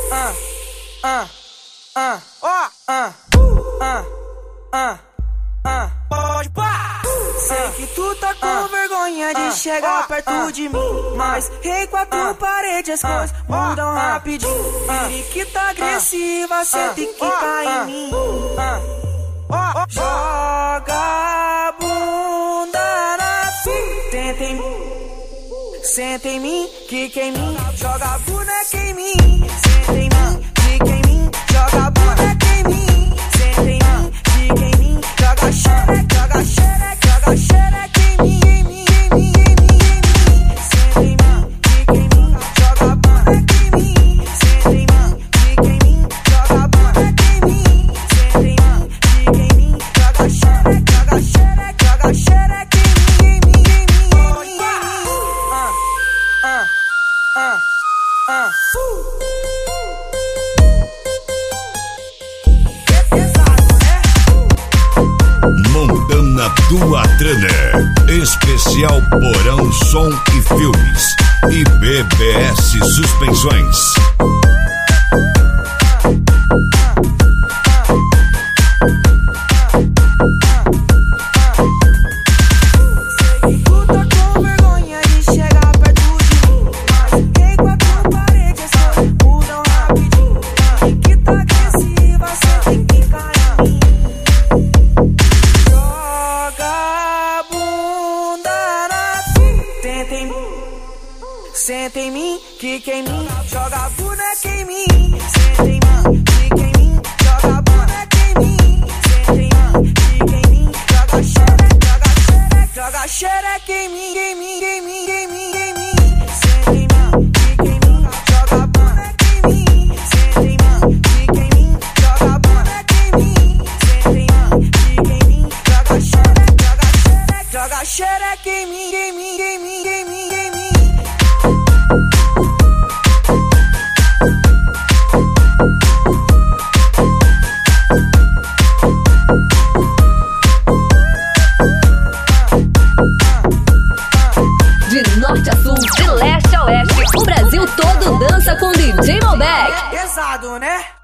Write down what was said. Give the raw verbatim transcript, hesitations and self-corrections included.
ah, ah, ah, ó, ah, ah, ah, ah, pode pá. Sei que tu tá com vergonha de chegar perto de mim, mas em quatro paredes as coisas mudam rapidinho. Periquita agressiva, cê tem que cair em mim. Joga a bunda na tua, tenta em mim, senta em mim, quica em mim, joga a boneca em mim. Senta em mim, quica em mim, joga a boneca em mim. Senta em mim, quica em mim, joga xereca, joga xereca, joga xereca em mim, em mim, em mim, em mim, em mim. Senta em mim, quica em mim, joga a boneca em mim. Senta em mim, quica em mim, joga a boneca em mim. Senta em mim, quica em mim, joga xereca, joga xereca, joga xereca em mim, em mim, em mim, em mim, em mim. Ah, ah, ah, é pesado, né? Mondana do Adraner, especial Porão Som e Filmes e B B S Suspensões. Senta em mim, quica em mim, joga a boneca em mim. Senta em mim, quica em mim, joga a boneca em mim. Senta em mim, quica em mim, joga xereca, joga xereca, joga xereca em mim, em mim, em mim, em mim, em mim. Senta em mim, quica em mim, joga a boneca em mim. Senta em mim, quica em mim, joga a boneca em mim. Senta em mim, quica em mim, joga xereca, joga xereca, joga xereca em mim, em mim, em mim, em mim, em mim. De norte a sul, de leste a oeste, o Brasil todo dança com D J Malbec. Pesado, né?